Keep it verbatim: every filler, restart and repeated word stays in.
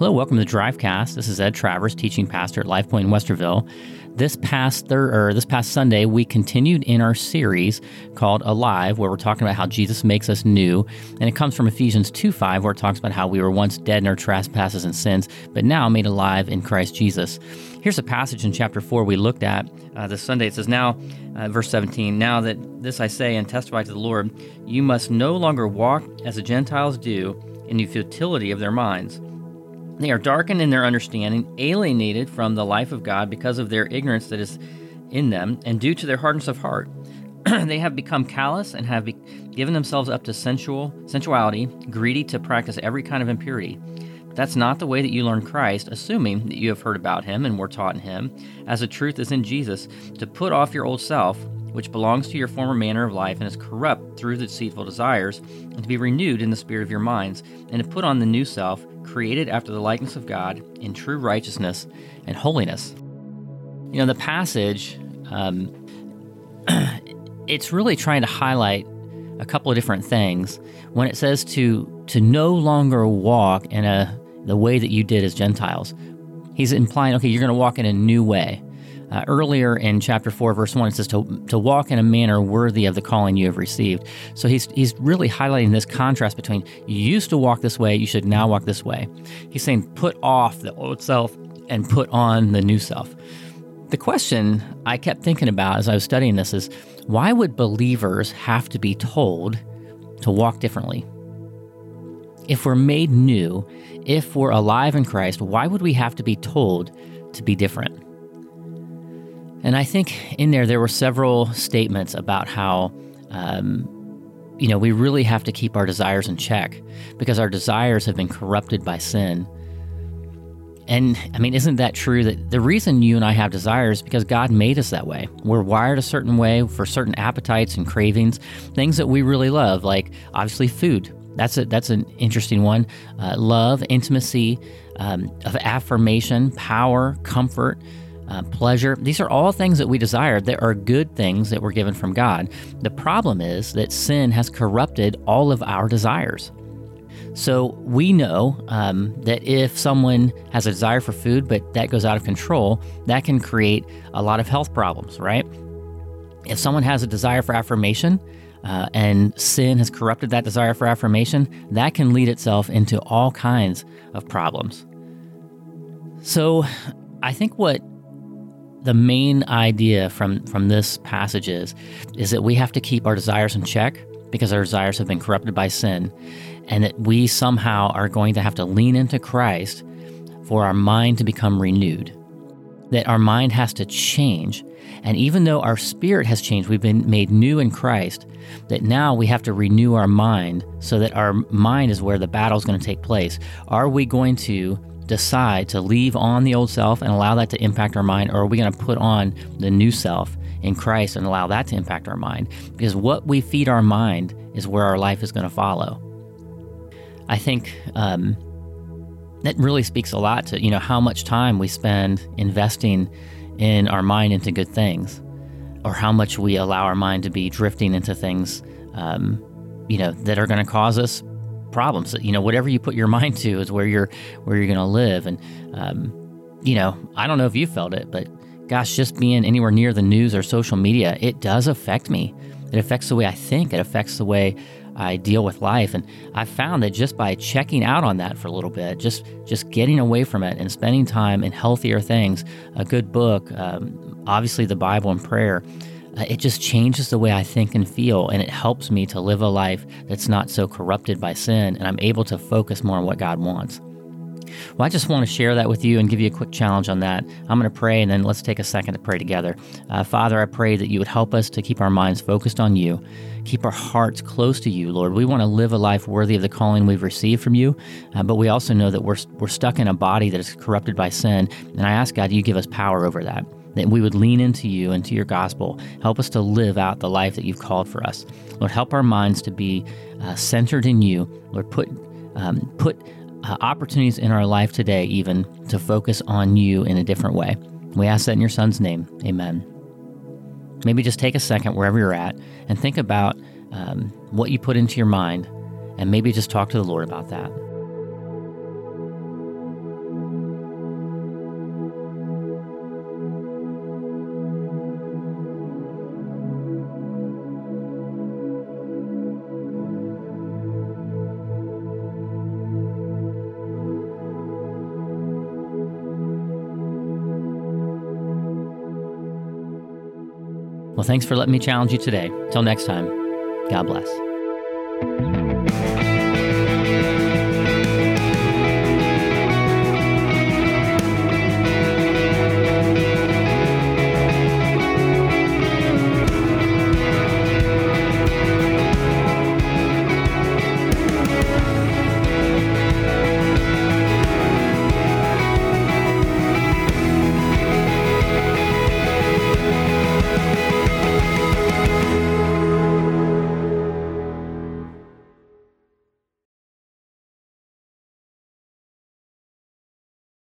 Hello, welcome to the Drivecast. This is Ed Travers, teaching pastor at Life Point in Westerville. This past thir- or this past Sunday, we continued in our series called Alive, where we're talking about how Jesus makes us new. And it comes from Ephesians two five, where it talks about how we were once dead in our trespasses and sins, but now made alive in Christ Jesus. Here's a passage in chapter four we looked at uh, this Sunday. It says, now, uh, verse seventeen, now that this I say and testify to the Lord, you must no longer walk as the Gentiles do in the futility of their minds. They are darkened in their understanding, alienated from the life of God because of their ignorance that is in them, and due to their hardness of heart. They have become callous and have be- given themselves up to sensual sensuality, greedy to practice every kind of impurity. But that's not the way that you learn Christ, assuming that you have heard about him and were taught in him, as the truth is in Jesus, to put off your old self, which belongs to your former manner of life and is corrupt through the deceitful desires, and to be renewed in the spirit of your minds, and to put on the new self, created after the likeness of God in true righteousness and holiness. You know, the passage, um, it's really trying to highlight a couple of different things. When it says to to no longer walk in a the way that you did as Gentiles, he's implying, okay, you're going to walk in a new way. Uh, earlier in chapter four, verse one, it says to, to walk in a manner worthy of the calling you have received. So he's he's really highlighting this contrast between you used to walk this way, you should now walk this way. He's saying put off the old self and put on the new self. The question I kept thinking about as I was studying this is, why would believers have to be told to walk differently? If we're made new, if we're alive in Christ, why would we have to be told to be different? And I think in there, there were several statements about how, um, you know, we really have to keep our desires in check because our desires have been corrupted by sin. And, I mean, isn't that true that the reason you and I have desires is because God made us that way? We're wired a certain way for certain appetites and cravings, things that we really love, like, obviously, food. That's a, that's an interesting one. Uh, love, intimacy, um, of affirmation, power, comfort, Uh, pleasure. These are all things that we desire that are good things that were given from God. The problem is that sin has corrupted all of our desires. So we know um, that if someone has a desire for food, but that goes out of control, that can create a lot of health problems, right? If someone has a desire for affirmation, uh, and sin has corrupted that desire for affirmation, that can lead itself into all kinds of problems. So I think what the main idea from, from this passage is, is that we have to keep our desires in check because our desires have been corrupted by sin, and that we somehow are going to have to lean into Christ for our mind to become renewed, that our mind has to change. And even though our spirit has changed, we've been made new in Christ, that now we have to renew our mind so that our mind is where the battle is going to take place. Are we going to decide to leave on the old self and allow that to impact our mind, or are we going to put on the new self in Christ and allow that to impact our mind? Because what we feed our mind is where our life is going to follow. I think um, that really speaks a lot to, you know, how much time we spend investing in our mind into good things, or how much we allow our mind to be drifting into things, um, you know, that are going to cause us problems. You know, whatever you put your mind to is where you're where you're going to live. And um, you know, I don't know if you felt it, but gosh, just being anywhere near the news or social media, it does affect me. It affects the way I think. It affects the way I deal with life. And I've found that just by checking out on that for a little bit, just just getting away from it and spending time in healthier things, a good book, um, obviously the Bible and prayer, Uh, it just changes the way I think and feel, and it helps me to live a life that's not so corrupted by sin, and I'm able to focus more on what God wants. Well, I just want to share that with you and give you a quick challenge on that. I'm going to pray, and then let's take a second to pray together. Uh, Father, I pray that you would help us to keep our minds focused on you, keep our hearts close to you, Lord. We want to live a life worthy of the calling we've received from you, uh, but we also know that we're we're stuck in a body that is corrupted by sin, and I ask, God, you give us power over that, that we would lean into you, into your gospel. Help us to live out the life that you've called for us. Lord, help our minds to be uh, centered in you. Lord, put um, put uh, opportunities in our life today even to focus on you in a different way. We ask that in your Son's name. Amen. Maybe just take a second wherever you're at and think about um, what you put into your mind, and maybe just talk to the Lord about that. Well, thanks for letting me challenge you today. Till next time, God bless.